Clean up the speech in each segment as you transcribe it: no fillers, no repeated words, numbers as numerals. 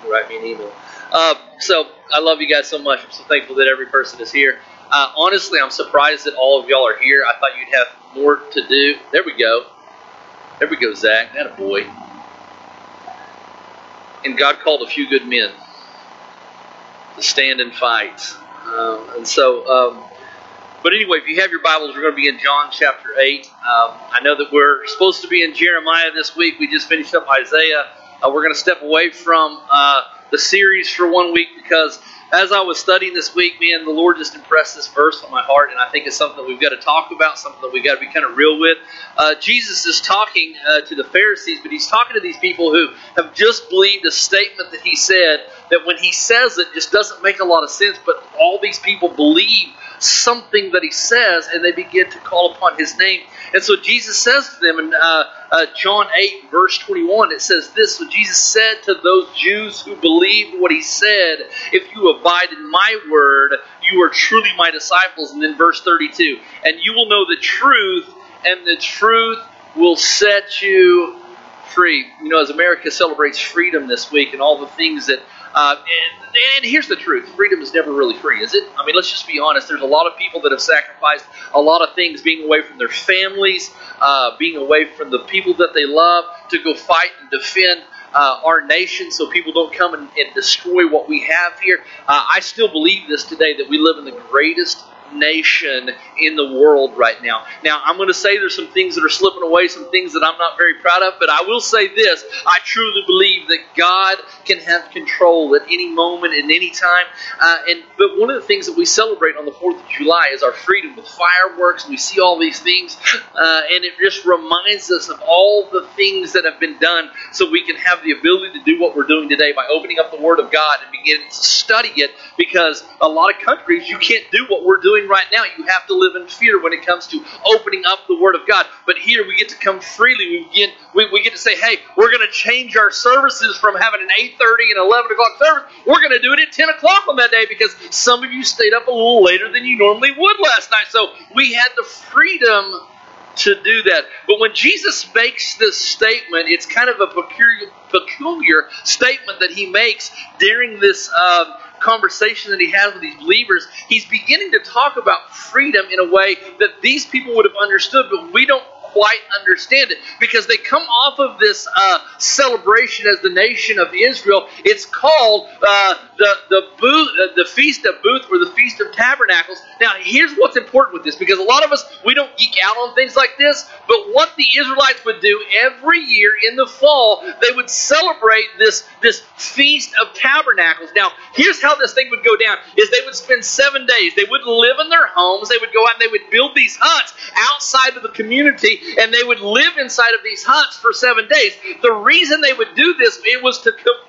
write me an email. So I love you guys so much. I'm so thankful that every person is here. Honestly, I'm surprised that all of y'all are here. I thought you'd have more to do. There we go. There we go, Zach. That a boy. And God called a few good men to stand and fight. But anyway, if you have your Bibles, we're going to be in John chapter 8. I know that we're supposed to be in Jeremiah this week. We just finished up Isaiah. We're going to step away from the series for 1 week because as I was studying this week, man, the Lord just impressed this verse on my heart, and I think it's something that we've got to talk about, something that we've got to be kind of real with. Jesus is talking to the Pharisees, but he's talking to these people who have just believed a statement that he said, that when he says it just doesn't make a lot of sense, but all these people believe something that he says, and they begin to call upon his name. And so Jesus says to them in John 8, verse 21, it says this, so Jesus said to those Jews who believed what he said, if you abide in my word, you are truly my disciples. And then verse 32, and you will know the truth, and the truth will set you free. You know, as America celebrates freedom this week and all the things that and here's the truth. Freedom is never really free, is it? I mean, let's just be honest. There's a lot of people that have sacrificed a lot of things, being away from their families, being away from the people that they love, to go fight and defend our nation so people don't come and destroy what we have here. I still believe this today, that we live in the greatest nation in the world right now. Now, I'm going to say there's some things that are slipping away, some things that I'm not very proud of, but I will say this, I truly believe that God can have control at any moment and any time. But one of the things that we celebrate on the 4th of July is our freedom with fireworks, and we see all these things, and it just reminds us of all the things that have been done so we can have the ability to do what we're doing today by opening up the Word of God and beginning to study it, because a lot of countries, you can't do what we're doing right now. You have to live in fear when it comes to opening up the Word of God. But here we get to come freely. We get to say, hey, we're going to change our services from having an 8:30 and 11 o'clock service. We're going to do it at 10 o'clock on that day because some of you stayed up a little later than you normally would last night. So we had the freedom to do that. But when Jesus makes this statement, it's kind of a peculiar statement that he makes during this conversation that he has with these believers. He's beginning to talk about freedom in a way that these people would have understood, but we don't quite understand it, because they come off of this celebration as the nation of Israel. It's called the Feast of Booths, or the Feast of Tabernacles. Now, here's what's important with this, because a lot of us, we don't geek out on things like this, but what the Israelites would do every year in the fall, they would celebrate this Feast of Tabernacles. Now, here's how this thing would go down, is they would spend 7 days. They wouldn't live in their homes. They would go out and they would build these huts outside of the community, and they would live inside of these huts for 7 days. The reason they would do this, it was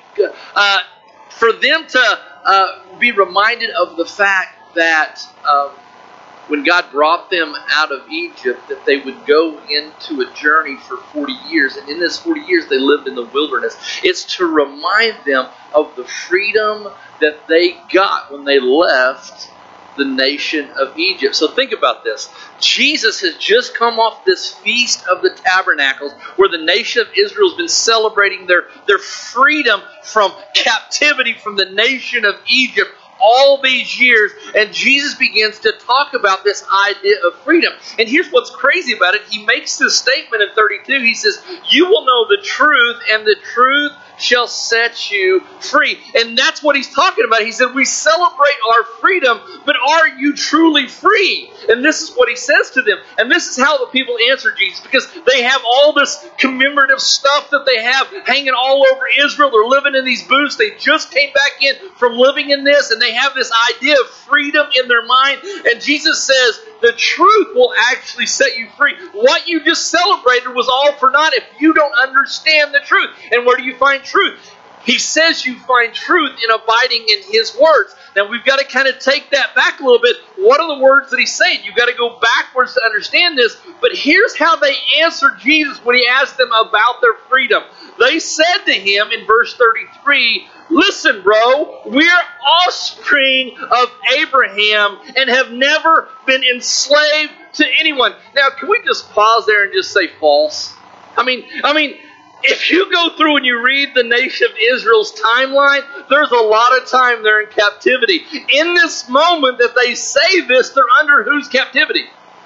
for them to be reminded of the fact that when God brought them out of Egypt, that they would go into a journey for 40 years. And in this 40 years, they lived in the wilderness. It's to remind them of the freedom that they got when they left the nation of Egypt. So think about this. Jesus has just come off this Feast of the Tabernacles, where the nation of Israel has been celebrating their freedom from captivity from the nation of Egypt all these years, and Jesus begins to talk about this idea of freedom. And here's what's crazy about it. He makes this statement in 32. He says, you will know the truth, and the truth shall set you free. And that's what he's talking about. He said, we celebrate our freedom, but are you truly free? And this is what he says to them. And this is how the people answer Jesus, because they have all this commemorative stuff that they have hanging all over Israel. They're living in these booths. They just came back in from living in this, and they have this idea of freedom in their mind. And Jesus says, the truth will actually set you free. What you just celebrated was all for naught if you don't understand the truth. And where do you find truth? He says you find truth in abiding in His words. Now we've got to kind of take that back a little bit. What are the words that He's saying? You've got to go backwards to understand this. But here's how they answered Jesus when He asked them about their freedom. They said to Him in verse 33, listen, bro, we're offspring of Abraham and have never been enslaved to anyone. Now, can we just pause there and just say false? I mean, If you go through and you read the nation of Israel's timeline, there's a lot of time they're in captivity. In this moment that they say this, they're under whose captivity?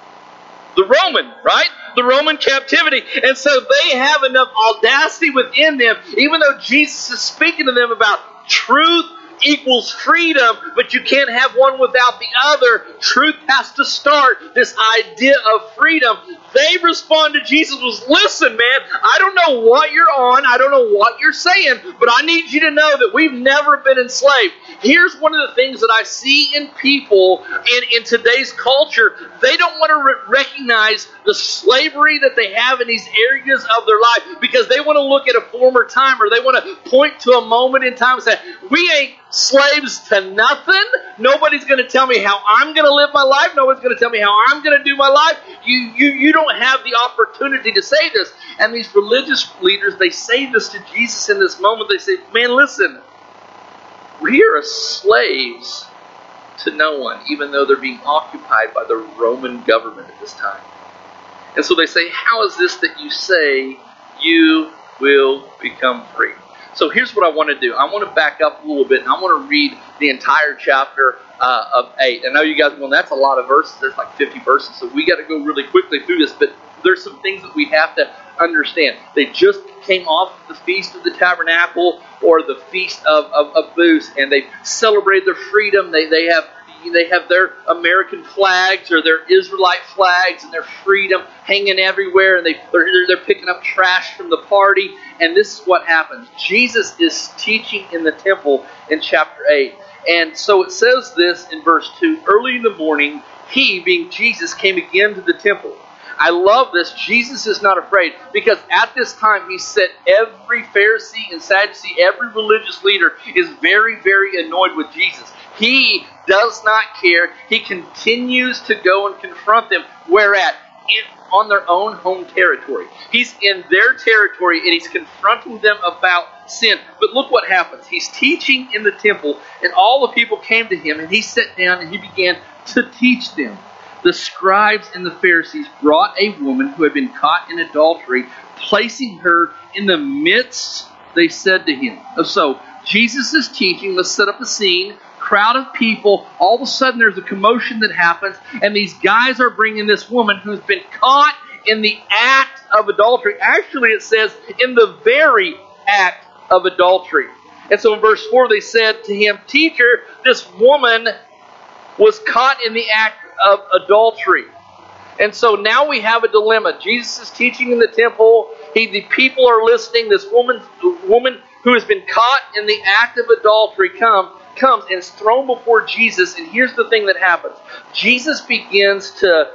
The Roman, right? The Roman captivity. And so they have enough audacity within them, even though Jesus is speaking to them about truth equals freedom, but you can't have one without the other. Truth has to start this idea of freedom. They respond to Jesus was, listen, man, I don't know what you're on. I don't know what you're saying, but I need you to know that we've never been enslaved. Here's one of the things that I see in people in today's culture. They don't want to recognize the slavery that they have in these areas of their life because they want to look at a former time, or they want to point to a moment in time and say, we ain't slaves to nothing. Nobody's going to tell me how I'm going to live my life. Nobody's going to tell me how I'm going to do my life. You don't have the opportunity to say this. And these religious leaders, they say this to Jesus in this moment. They say, man, listen, we are slaves to no one, even though they're being occupied by the Roman government at this time. And so they say, how is this that you say you will become free? So here's what I want to do. I want to back up a little bit, and I want to read the entire chapter of 8. I know you guys are going, that's a lot of verses. There's like 50 verses, so we got to go really quickly through this. But there's some things that we have to understand. They just came off the Feast of the Tabernacle, or the Feast of Booths, and they celebrated their freedom. They have their American flags or their Israelite flags and their freedom hanging everywhere, and they're picking up trash from the party. And this is what happens. Jesus is teaching in the temple in chapter 8. And so it says this in verse 2, early in the morning, he, being Jesus, came again to the temple. I love this. Jesus is not afraid, because at this time he said every Pharisee and Sadducee, every religious leader is very, very annoyed with Jesus. He does not care. He continues to go and confront them. Where at? On their own home territory. He's in their territory and he's confronting them about sin. But look what happens. He's teaching in the temple, and all the people came to him, and he sat down and he began to teach them. The scribes and the Pharisees brought a woman who had been caught in adultery. Placing her in the midst, they said to him. So Jesus is teaching. Let's set up a scene. Crowd of people. All of a sudden there's a commotion that happens, and these guys are bringing this woman who's been caught in the act of adultery. Actually, it says in the very act of adultery. And so in verse 4 they said to him, Teacher, this woman was caught in the act of adultery. And so now we have a dilemma. Jesus is teaching in the temple. The people are listening. This woman who has been caught in the act of adultery comes and is thrown before Jesus. And here's the thing that happens. Jesus begins to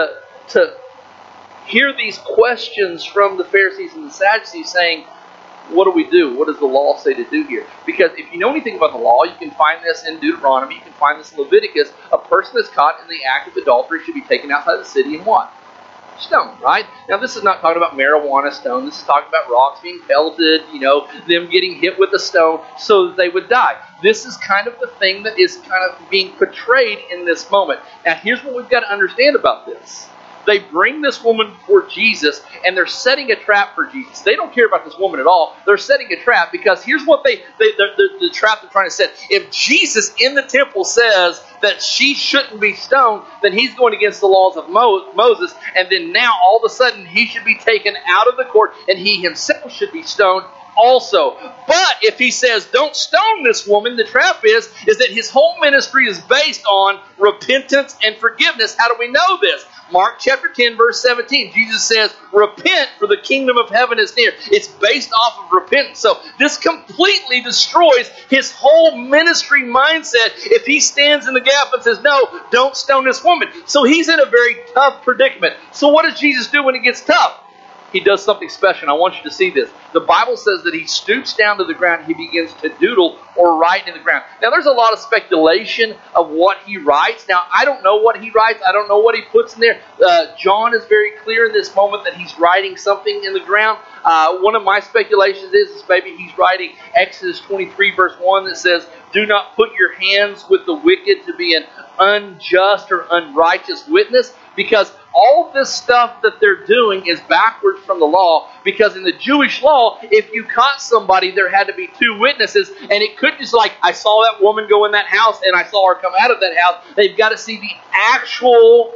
hear these questions from the Pharisees and the Sadducees saying, what do we do? What does the law say to do here? Because if you know anything about the law, you can find this in Deuteronomy, you can find this in Leviticus. A person that's caught in the act of adultery should be taken outside the city and what? Stone, right? Now this is not talking about marijuana stone. This is talking about rocks being pelted, them getting hit with a stone so that they would die. This is kind of the thing that is kind of being portrayed in this moment. Now here's what we've got to understand about this. They bring this woman before Jesus, and they're setting a trap for Jesus. They don't care about this woman at all. They're setting a trap because here's what the trap they're trying to set. If Jesus in the temple says that she shouldn't be stoned, then he's going against the laws of Moses, and then now all of a sudden he should be taken out of the court, and he himself should be stoned also. But if he says, don't stone this woman, the trap is that his whole ministry is based on repentance and forgiveness. How do we know this? Mark chapter 10, verse 17. Jesus says, repent, for the kingdom of heaven is near. It's based off of repentance. So this completely destroys his whole ministry mindset if he stands in the gap and says, no, don't stone this woman. So he's in a very tough predicament. So what does Jesus do when it gets tough? He does something special. I want you to see this. The Bible says that he stoops down to the ground. He begins to doodle or write in the ground. Now, there's a lot of speculation of what he writes. Now, I don't know what he writes. I don't know what he puts in there. John is very clear in this moment that he's writing something in the ground. One of my speculations is maybe he's writing Exodus 23, verse 1 that says, do not put your hands with the wicked to be an unjust or unrighteous witness. Because all this stuff that they're doing is backwards from the law, because in the Jewish law, if you caught somebody, there had to be 2 witnesses, and it couldn't just like, I saw that woman go in that house and I saw her come out of that house. They've got to see the actual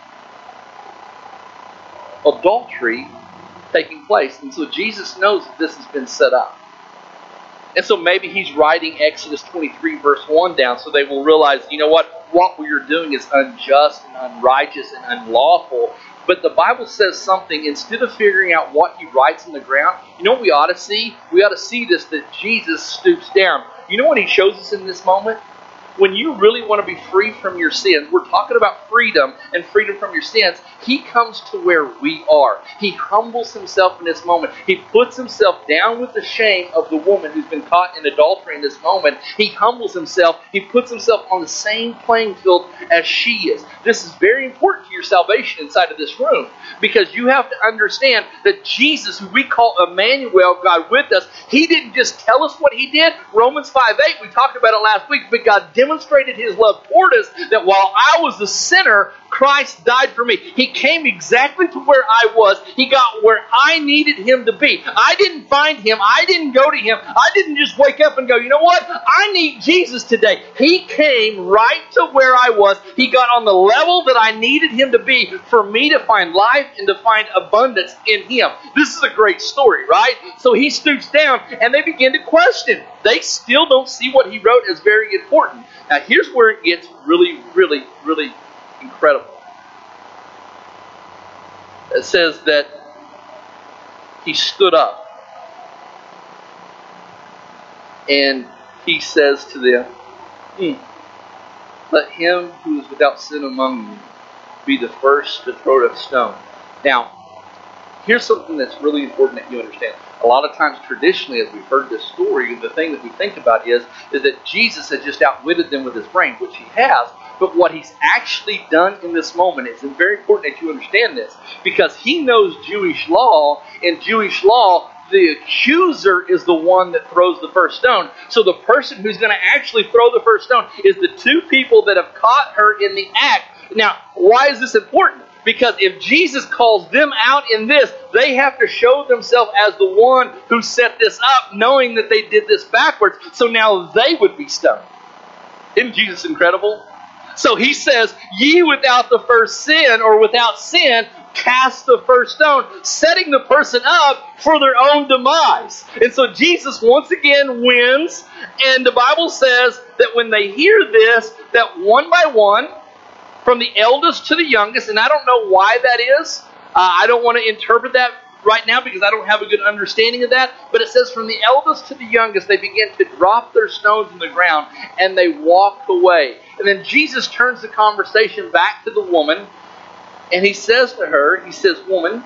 adultery taking place. And so Jesus knows that this has been set up. And so maybe he's writing Exodus 23 verse 1 down so they will realize, you know what you're doing is unjust and unrighteous and unlawful. But the Bible says something, instead of figuring out what he writes in the ground, you know what we ought to see? We ought to see this, that Jesus stoops down. You know what he shows us in this moment? When you really want to be free from your sins, we're talking about freedom and freedom from your sins. He comes to where we are. He humbles himself in this moment. He puts himself down with the shame of the woman who's been caught in adultery in this moment. He humbles himself. He puts himself on the same playing field as she is. This is very important to your salvation inside of this room, because you have to understand that Jesus, who we call Emmanuel, God with us, he didn't just tell us what he did. Romans 5:8, we talked about it last week, but God demonstrated his love toward us, that while I was a sinner, Christ died for me. He came exactly to where I was. He got where I needed him to be. I didn't find him. I didn't go to him. I didn't just wake up and go, you know what? I need Jesus today. He came right to where I was. He got on the level that I needed him to be for me to find life and to find abundance in him. This is a great story, right? So he stoops down and they begin to question. They still don't see what he wrote as very important. Now here's where it gets really, really, really incredible. It says that he stood up and he says to them, let him who is without sin among you be the first to throw a stone. Now, here's something that's really important that you understand. A lot of times, traditionally, as we've heard this story, the thing that we think about is that Jesus had just outwitted them with his brain, which he has. But what he's actually done in this moment is very important that you understand this, because he knows Jewish law. In Jewish law, the accuser is the one that throws the first stone. So the person who's going to actually throw the first stone is the 2 people that have caught her in the act. Now, why is this important? Because if Jesus calls them out in this, they have to show themselves as the one who set this up, knowing that they did this backwards. So now they would be stoned. Isn't Jesus incredible? So he says, ye without the first sin, or without sin, cast the first stone, setting the person up for their own demise. And so Jesus once again wins, and the Bible says that when they hear this, that one by one, from the eldest to the youngest, and I don't know why that is. I don't want to interpret that right now because I don't have a good understanding of that. But it says from the eldest to the youngest, they begin to drop their stones in the ground and they walk away. And then Jesus turns the conversation back to the woman and he says to her, he says, woman,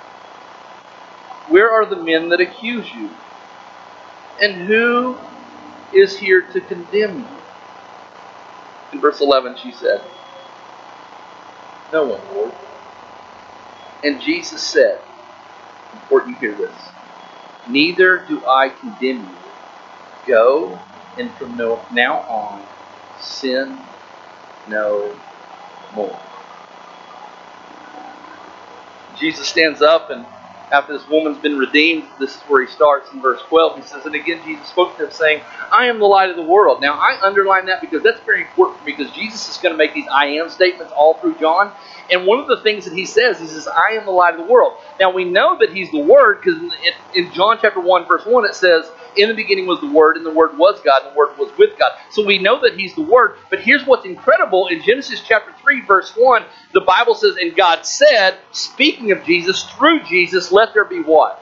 where are the men that accuse you? And who is here to condemn you? In verse 11 she said, no one, Lord. And Jesus said, important you hear this, neither do I condemn you. Go, and from now on, sin no more. Jesus stands up, and after this woman's been redeemed, this is where he starts in verse 12. He says, and again Jesus spoke to them, saying, I am the light of the world. Now, I underline that because that's very important for me, because Jesus is going to make these I am statements all through John. And one of the things that he says, I am the light of the world. Now, we know that he's the Word, because in John chapter 1, verse 1, it says, in the beginning was the Word, and the Word was God, and the Word was with God. So we know that he's the Word. But here's what's incredible. In Genesis chapter 3, verse 1, the Bible says, and God said, speaking of Jesus, through Jesus, let there be what?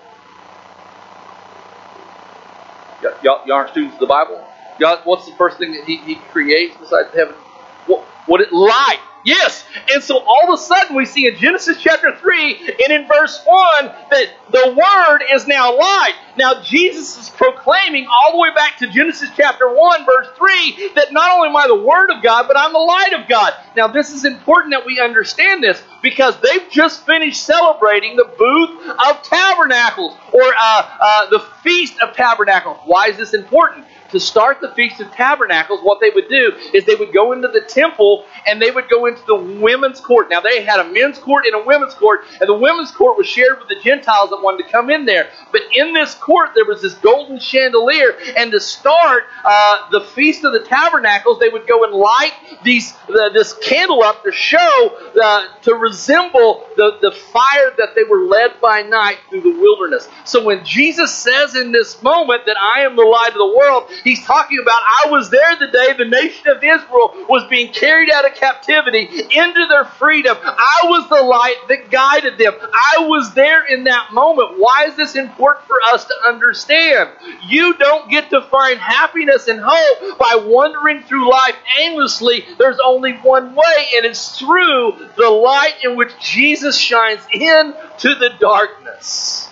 Y'all aren't students of the Bible? God, what's the first thing that he creates besides heaven? Light. Yes. And so all of a sudden we see in Genesis chapter 3 and in verse 1 that the Word is now light. Now Jesus is proclaiming all the way back to Genesis chapter 1 verse 3 that not only am I the Word of God, but I'm the light of God. Now this is important that we understand this, because they've just finished celebrating the Booth of Tabernacles, or the Feast of Tabernacles. Why is this important? to start the Feast of Tabernacles, what they would do is they would go into the temple and they would go into the women's court. Now, they had a men's court and a women's court, and the women's court was shared with the Gentiles that wanted to come in there. But in this court, there was this golden chandelier, and to start the Feast of the Tabernacles, they would go and light this candle up to show, to resemble the fire that they were led by night through the wilderness. So when Jesus says in this moment that I am the light of the world, he's talking about, I was there the day the nation of Israel was being carried out of captivity into their freedom. I was the light that guided them. I was there in that moment. Why is this important for us to understand? You don't get to find happiness and hope by wandering through life aimlessly. There's only one way, and it's through the light in which Jesus shines into the darkness.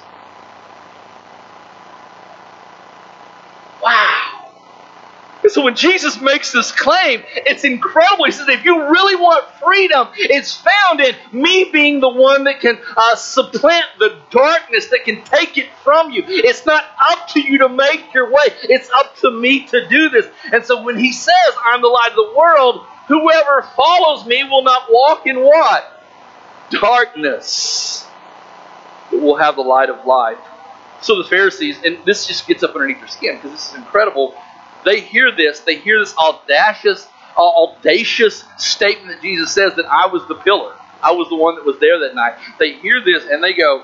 Wow. So when Jesus makes this claim, it's incredible. He says, if you really want freedom, it's found in me being the one that can supplant the darkness, that can take it from you. It's not up to you to make your way. It's up to me to do this. And so when he says, I'm the light of the world, whoever follows me will not walk in what? Darkness. But will have the light of life. So the Pharisees, and this just gets up underneath their skin because this is incredible. They hear this audacious statement that Jesus says that I was the pillar. I was the one that was there that night. They hear this and they go,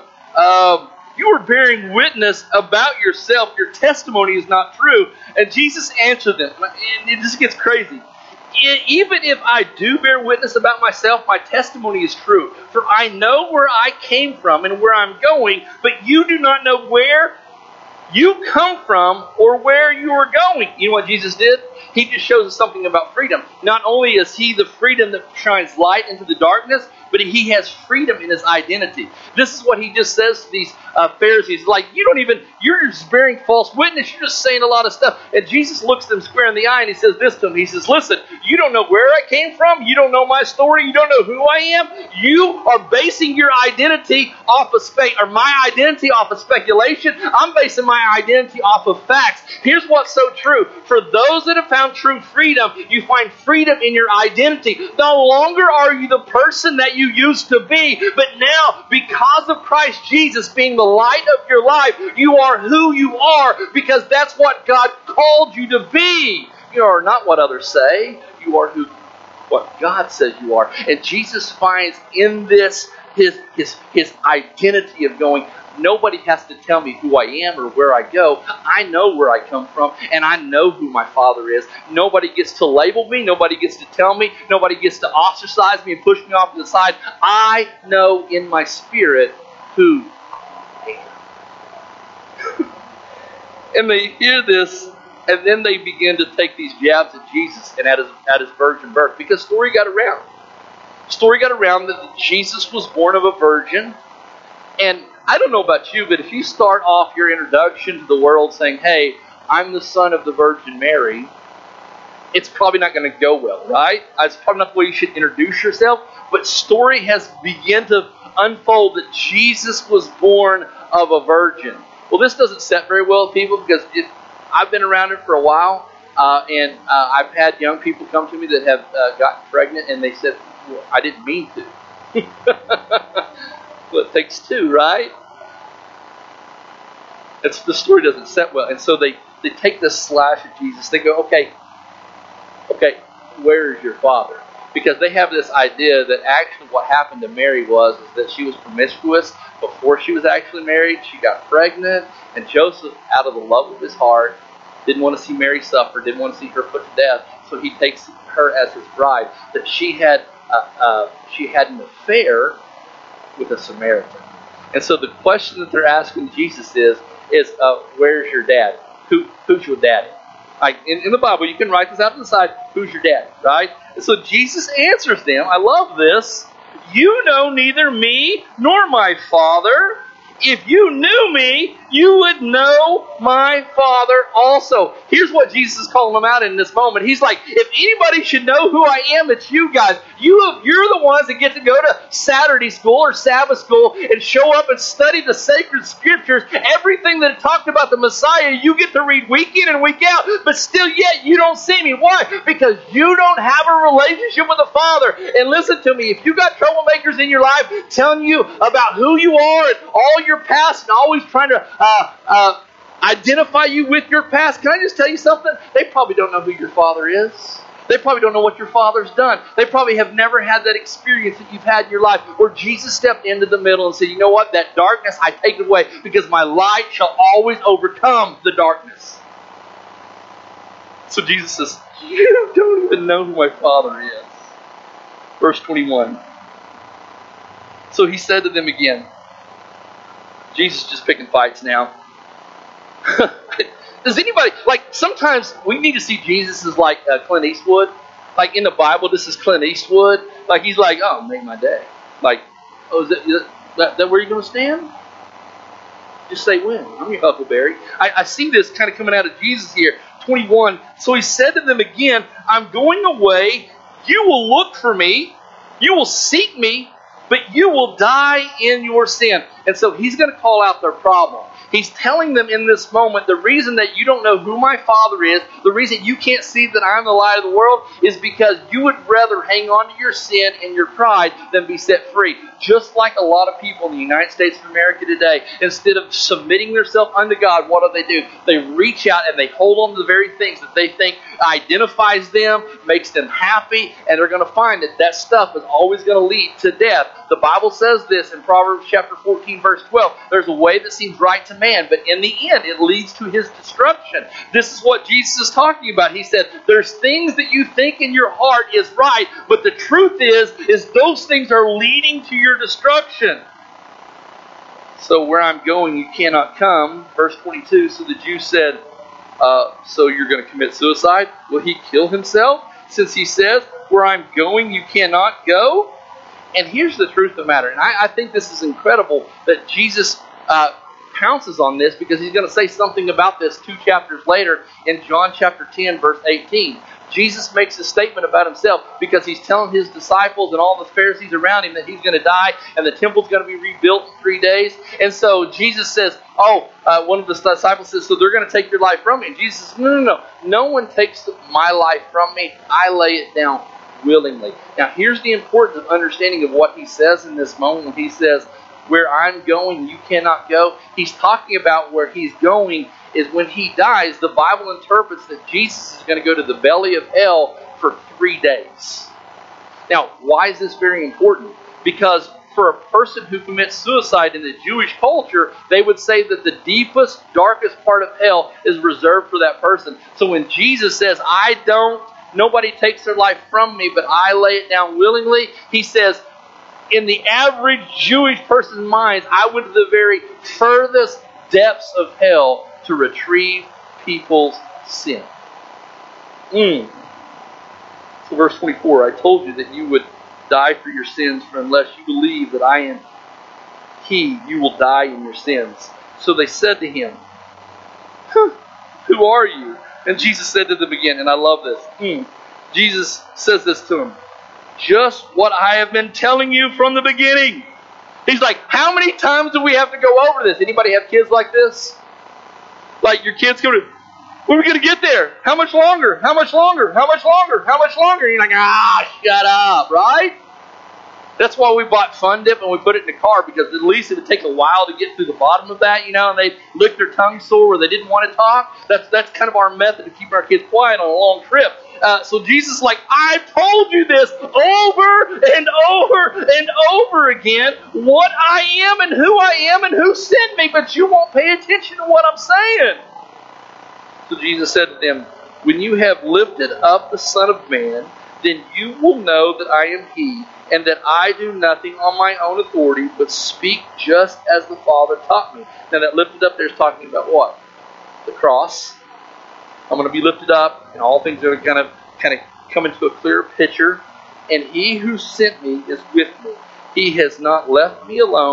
you are bearing witness about yourself. Your testimony is not true. And Jesus answered them. And it just gets crazy. Even if I do bear witness about myself, my testimony is true. For I know where I came from and where I'm going, but you do not know where you come from or where you are going. You know what Jesus did? He just shows us something about freedom. Not only is he the freedom that shines light into the darkness, but he has freedom in his identity. This is what he just says to these Pharisees. Like, you're just bearing false witness. You're just saying a lot of stuff. And Jesus looks them square in the eye and he says this to them. He says, listen, you don't know where I came from. You don't know my story. You don't know who I am. You are basing your identity off of my identity off of speculation. I'm basing my identity off of facts. Here's what's so true. For those that have found true freedom, you find freedom in your identity. No longer are you the person that you used to be, but now, because of Christ Jesus being the light of your life, you are who you are because that's what God called you to be. You are not what others say. You are what God says you are. And Jesus finds in this his identity of going, nobody has to tell me who I am or where I go. I know where I come from, and I know who my Father is. Nobody gets to label me. Nobody gets to tell me. Nobody gets to ostracize me and push me off to the side. I know in my spirit who I am. And they hear this, and then they begin to take these jabs at Jesus and at his virgin birth, because story got around. Story got around that Jesus was born of a virgin, and I don't know about you, but if you start off your introduction to the world saying, hey, I'm the son of the Virgin Mary, it's probably not going to go well, right? It's probably not the way you should introduce yourself, but story has begun to unfold that Jesus was born of a virgin. Well, this doesn't set very well with people because I've been around it for a while, and I've had young people come to me that have gotten pregnant, and they said, well, I didn't mean to. Well, it takes two, right? The story doesn't set well. And so they take this slash at Jesus. They go, okay, where is your father? Because they have this idea that actually what happened to Mary is that she was promiscuous before she was actually married. She got pregnant, and Joseph, out of the love of his heart, didn't want to see Mary suffer, didn't want to see her put to death. So he takes her as his bride. That she had an affair with a Samaritan. And so the question that they're asking Jesus is where's your dad? Who's your daddy? Like in the Bible, you can write this out to the side, who's your daddy, right? And so Jesus answers them, I love this, you know neither me nor my Father. If you knew me, you would know my Father also. Here's what Jesus is calling them out in this moment. He's like, if anybody should know who I am, it's you guys. You're the ones that get to go to Saturday school or Sabbath school and show up and study the sacred scriptures. Everything that it talked about the Messiah, you get to read week in and week out. But still yet, you don't see me. Why? Because you don't have a relationship with the Father. And listen to me, if you got troublemakers in your life telling you about who you are and all your past and always trying to identify you with your past, can I just tell you something? They probably don't know who your Father is. They probably don't know what your Father's done. They probably have never had that experience that you've had in your life where Jesus stepped into the middle and said, you know what, that darkness, I take it away because my light shall always overcome the darkness. So Jesus says, you don't even know who my Father is. Verse 21. So he said to them again, Jesus is just picking fights now. Does anybody, sometimes we need to see Jesus as like Clint Eastwood. Like in the Bible, this is Clint Eastwood. Like he's like, oh, make my day. Like, oh, is that where you're going to stand? Just say when. I'm your Huckleberry. I see this kind of coming out of Jesus here. 21. So he said to them again, I'm going away. You will look for me. You will seek me. But you will die in your sin. And so he's going to call out their problem. He's telling them in this moment, the reason that you don't know who my Father is, the reason you can't see that I'm the light of the world, is because you would rather hang on to your sin and your pride than be set free. Just like a lot of people in the United States of America today, instead of submitting themselves unto God, what do? They reach out and they hold on to the very things that they think identifies them, makes them happy, and they're going to find that that stuff is always going to lead to death. The Bible says this in Proverbs chapter 14, verse 12. There's a way that seems right to man, but in the end, it leads to his destruction. This is what Jesus is talking about. He said, there's things that you think in your heart is right, but the truth is those things are leading to your destruction. So where I'm going, you cannot come. Verse 22, so the Jews said, so you're going to commit suicide? Will he kill himself? Since he says, where I'm going, you cannot go? And here's the truth of the matter. And I think this is incredible that Jesus pounces on this, because he's going to say something about this 2 chapters later in John chapter 10, verse 18. Jesus makes a statement about himself because he's telling his disciples and all the Pharisees around him that he's going to die and the temple's going to be rebuilt in 3 days. And so Jesus says, one of the disciples says, so they're going to take your life from me. And Jesus says, no. No one takes my life from me. I lay it down willingly. Now, here's the importance of understanding of what he says in this moment when he says, where I'm going, you cannot go. He's talking about where he's going is when he dies, the Bible interprets that Jesus is going to go to the belly of hell for 3 days. Now, why is this very important? Because for a person who commits suicide in the Jewish culture, they would say that the deepest, darkest part of hell is reserved for that person. So when Jesus says, nobody takes their life from me, but I lay it down willingly, he says, in the average Jewish person's mind, I went to the very furthest depths of hell to retrieve people's sin. So verse 24, I told you that you would die for your sins, for unless you believe that I am He, you will die in your sins. So they said to him, who are you? And Jesus said to them again, and I love this. Jesus says this to him, just what I have been telling you from the beginning. He's like, how many times do we have to go over this? Anybody have kids like this? Like your kids go to, when are we going to get there? How much longer? How much longer? How much longer? How much longer? And you're like, shut up, right? That's why we bought Fun Dip and we put it in the car, because at least it would take a while to get through the bottom of that, and they lick their tongue sore where they didn't want to talk. That's kind of our method to keep our kids quiet on a long trip. So Jesus is like, I told you this over and over and over again, what I am and who sent me, but you won't pay attention to what I'm saying. So Jesus said to them, when you have lifted up the Son of Man, then you will know that I am He, and that I do nothing on my own authority, but speak just as the Father taught me. Now that lifted up there is talking about what? The cross. I'm going to be lifted up, and all things are going to kind of come into a clearer picture. And He who sent me is with me. He has not left me alone,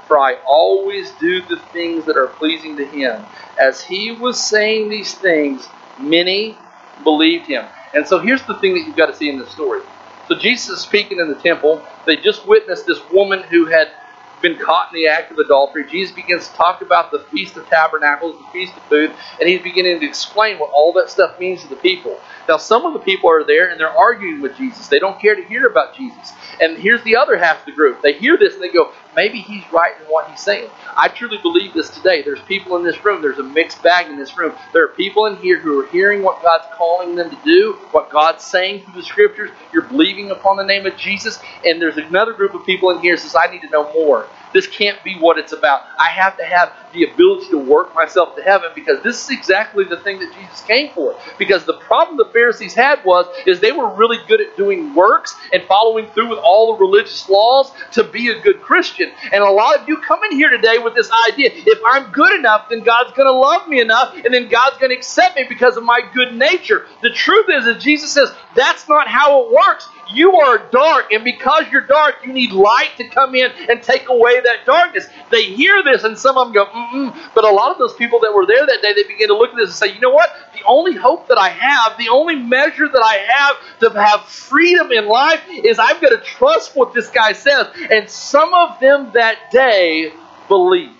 for I always do the things that are pleasing to him. As he was saying these things, many believed him. And so here's the thing that you've got to see in this story. So Jesus is speaking in the temple. They just witnessed this woman who had been caught in the act of adultery. Jesus begins to talk about the Feast of Tabernacles, the Feast of Booths, and he's beginning to explain what all that stuff means to the people. Now, some of the people are there and they're arguing with Jesus. They don't care to hear about Jesus. And here's the other half of the group. They hear this and they go, maybe he's right in what he's saying. I truly believe this today. There's people in this room. There's a mixed bag in this room. There are people in here who are hearing what God's calling them to do, what God's saying through the Scriptures. You're believing upon the name of Jesus. And there's another group of people in here who says, I need to know more. This can't be what it's about. I have to have the ability to work myself to heaven, because this is exactly the thing that Jesus came for. Because the problem the Pharisees had is they were really good at doing works and following through with all the religious laws to be a good Christian. And a lot of you come in here today with this idea, if I'm good enough, then God's going to love me enough, and then God's going to accept me because of my good nature. The truth is Jesus says, that's not how it works. You are dark, and because you're dark, you need light to come in and take away that darkness. They hear this, and some of them go, But a lot of those people that were there that day, they begin to look at this and say, you know what? The only hope that I have, the only measure that I have to have freedom in life is I've got to trust what this guy says. And some of them that day believed.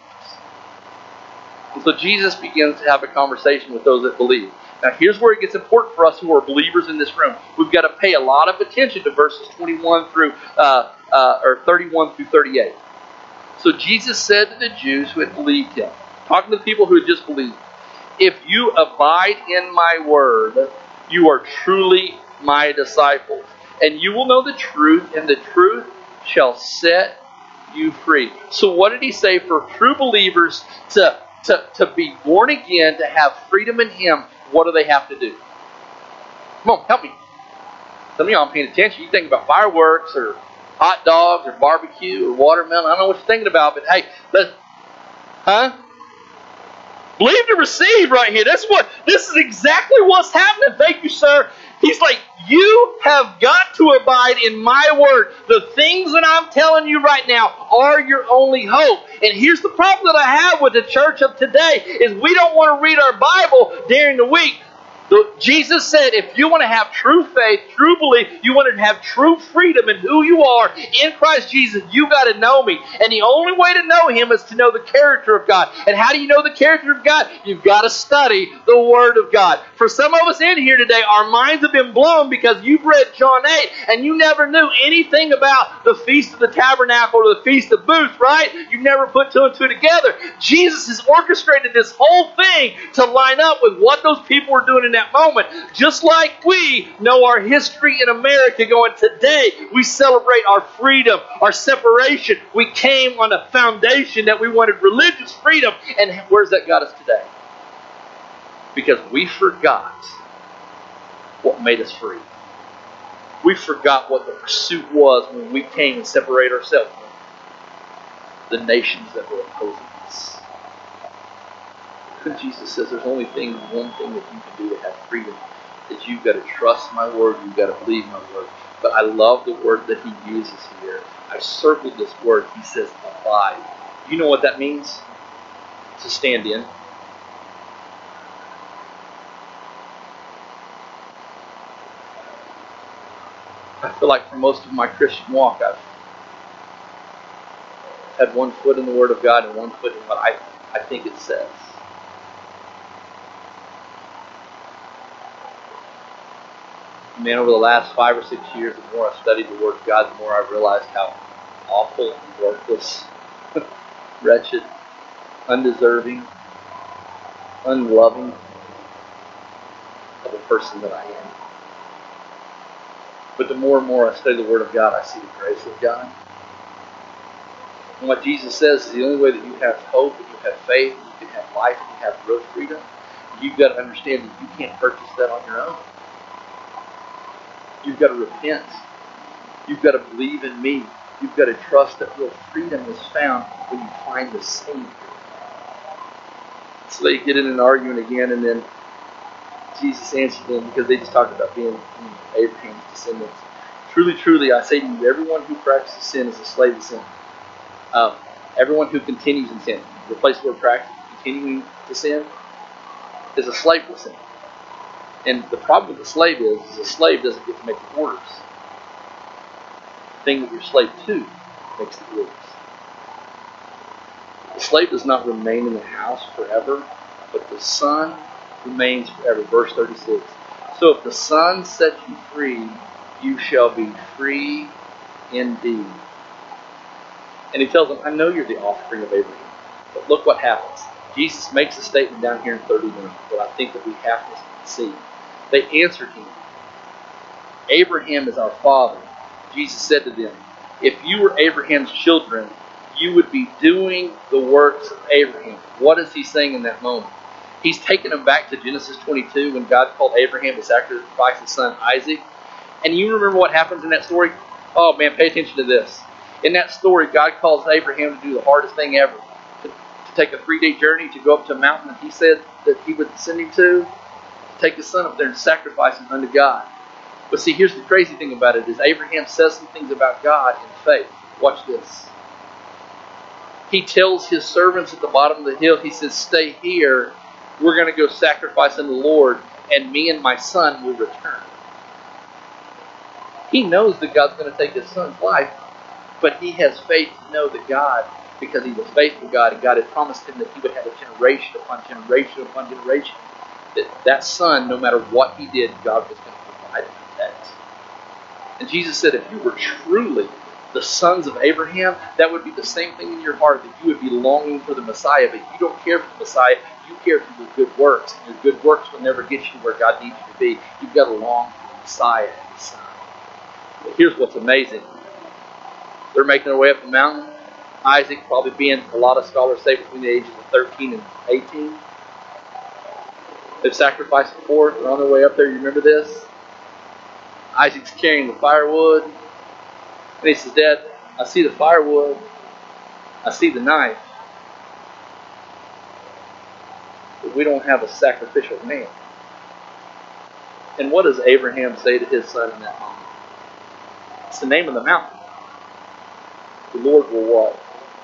And so Jesus begins to have a conversation with those that believe. Now here's where it gets important for us who are believers in this room. We've got to pay a lot of attention to verses 31 through 31 through 38. So Jesus said to the Jews who had believed him, talking to the people who had just believed, if you abide in my word, you are truly my disciples. And you will know the truth, and the truth shall set you free. So what did he say for true believers to be born again, to have freedom in him? What do they have to do? Come on, help me. Some of y'all aren't paying attention. You think about fireworks or hot dogs or barbecue or watermelon. I don't know what you're thinking about, but hey, believe to receive right here. This is exactly what's happening. Thank you, sir. He's like, you have got to abide in my word. The things that I'm telling you right now are your only hope. And here's the problem that I have with the church of today is we don't want to read our Bible during the week. Jesus said if you want to have true faith, true belief, you want to have true freedom in who you are in Christ Jesus, you got to know me. And the only way to know him is to know the character of God. And how do you know the character of God? You've got to study the Word of God. For some of us in here today, our minds have been blown because you've read John 8 and you never knew anything about the Feast of the Tabernacle or the Feast of Booths, right? You've never put two and two together. Jesus has orchestrated this whole thing to line up with what those people were doing in that moment. Just like we know our history in America going, today we celebrate our freedom, our separation. We came on a foundation that we wanted religious freedom. And where's that got us today? Because we forgot what made us free. We forgot what the pursuit was when we came and separated ourselves from the nations that were opposing us. Jesus says there's only one thing that you can do to have freedom, is you've got to trust my word, you've got to believe my word. But I love the word that he uses here. I circled this word. He says abide. You know what that means? To stand in. I feel like for most of my Christian walk, I've had one foot in the Word of God and one foot in what I think it says. Man, over the last 5 or 6 years, the more I've studied the Word of God, the more I've realized how awful and worthless, wretched, undeserving, unloving of a person that I am. But the more and more I study the Word of God, I see the grace of God. And what Jesus says is the only way that you have hope, and you have faith, and you can have life, and you have real freedom, you've got to understand that you can't purchase that on your own. You've got to repent. You've got to believe in me. You've got to trust that real freedom is found when you find the Savior. So they get in an argument again, and then Jesus answered them because they just talked about being Abraham's descendants. Truly, truly, I say to you, everyone who practices sin is a slave to sin. Everyone who continues in sin, replace the word practice, continuing to sin, is a slave to sin. And the problem with the slave is the slave doesn't get to make the orders. The thing that you're slave to makes the orders. The slave does not remain in the house forever, but the son remains forever. Verse 36. So if the Son sets you free, you shall be free indeed. And he tells them, I know you're the offspring of Abraham. But look what happens. Jesus makes a statement down here in 31 that I think that we have to see. They answered him, Abraham is our father. Jesus said to them, if you were Abraham's children, you would be doing the works of Abraham. What is he saying in that moment? He's taken them back to Genesis 22 when God called Abraham to sacrifice his son Isaac. And you remember what happens in that story? Oh man, pay attention to this. In that story, God calls Abraham to do the hardest thing ever. To take a 3-day journey to go up to a mountain that he said that he would send him to take his son up there and sacrifice him unto God. But see, here's the crazy thing about it is Abraham says some things about God in faith. Watch this. He tells his servants at the bottom of the hill, he says, stay here. We're going to go sacrifice unto the Lord, and me and my son will return. He knows that God's going to take his son's life, but he has faith to know that God, because he's a faithful God, and God had promised him that he would have a generation upon generation upon generation, that son, no matter what he did, God was going to provide and protect. And Jesus said, if you were truly the sons of Abraham, that would be the same thing in your heart, that you would be longing for the Messiah, but you don't care for the Messiah, you care for your good works, and your good works will never get you where God needs you to be. You've got to long for the Messiah and the Son. But here's what's amazing. They're making their way up the mountain. Isaac probably being, a lot of scholars say, between the ages of 13 and 18. They've sacrificed before. They're on their way up there. You remember this? Isaac's carrying the firewood. And he says, Dad, I see the firewood. I see the knife. But we don't have a sacrificial lamb. And what does Abraham say to his son in that moment? It's the name of the mountain. The Lord will what?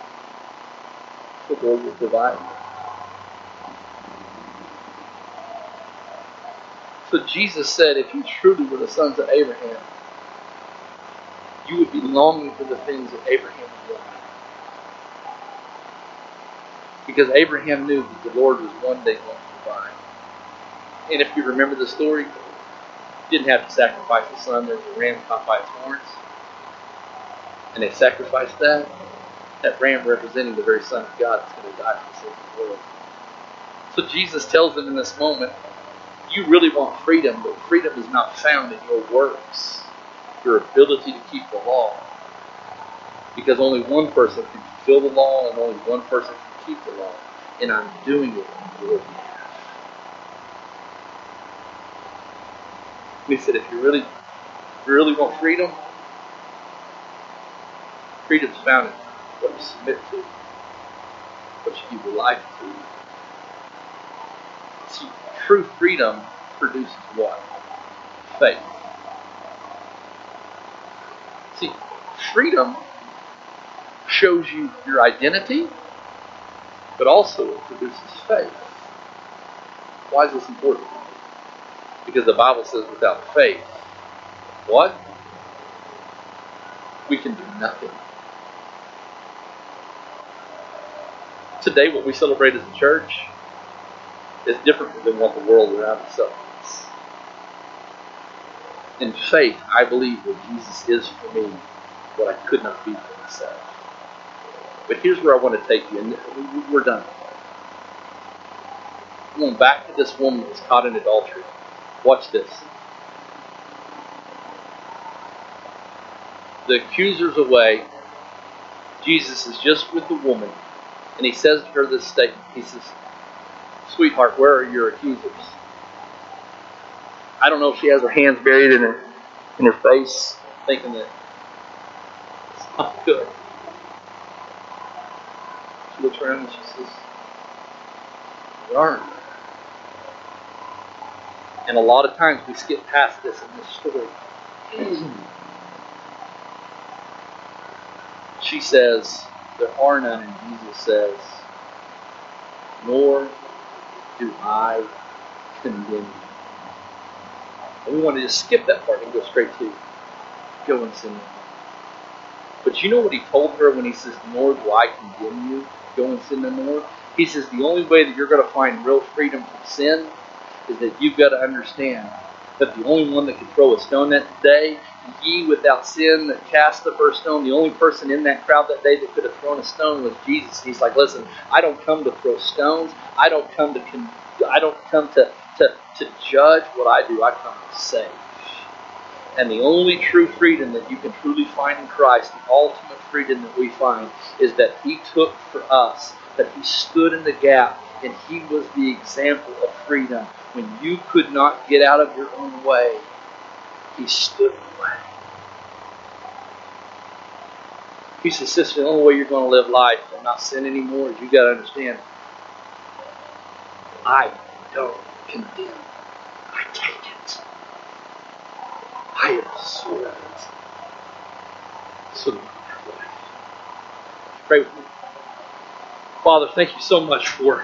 The Lord will provide. So Jesus said, if you truly were the sons of Abraham, you would be longing for the things that Abraham would want. Because Abraham knew that the Lord was one day going to provide. And if you remember the story, he didn't have to sacrifice the son. There was a ram caught by its horns. And they sacrificed that. That ram representing the very Son of God that's going to die for the sins of the world. So Jesus tells them in this moment, you really want freedom, but freedom is not found in your works, your ability to keep the law. Because only one person can fulfill the law, and only one person can keep the law. And I'm doing it on your behalf. He said, if you really want freedom, freedom's found in what you submit to, what you give your life to. See, true freedom produces what? Faith. See, freedom shows you your identity, but also it produces faith. Why is this important? Because the Bible says without faith, what? We can do nothing. Today, what we celebrate as a church is different than what the world around us celebrates. In faith, I believe that Jesus is for me what I could not be for myself. But here's where I want to take you, and we're done. Going back to this woman that's caught in adultery. Watch this. The accuser's away. Jesus is just with the woman. And he says to her this statement. He says, sweetheart, where are your accusers? I don't know if she has her hands buried in her face, thinking that it's not good. She looks around and she says, they aren't. And a lot of times we skip past this in this story. She says, there are none, and Jesus says, nor do I condemn you. And we want to just skip that part and go straight to go and sin no more. But you know what he told her when he says, nor do I condemn you, go and sin no more? He says the only way that you're going to find real freedom from sin is that you've got to understand that the only one that could throw a stone that day, ye without sin that cast the first stone, the only person in that crowd that day that could have thrown a stone was Jesus. And he's like, listen, I don't come to throw stones. I don't come to judge what I do. I come to save. And the only true freedom that you can truly find in Christ, the ultimate freedom that we find, is that he took for us, that he stood in the gap, and he was the example of freedom. When you could not get out of your own way, he stood in the way. He says, sister, the only way you're going to live life and not sin anymore is you got to understand, I don't condemn. I take it. I absorb it. So you can have life. Pray with me. Father, thank you so much for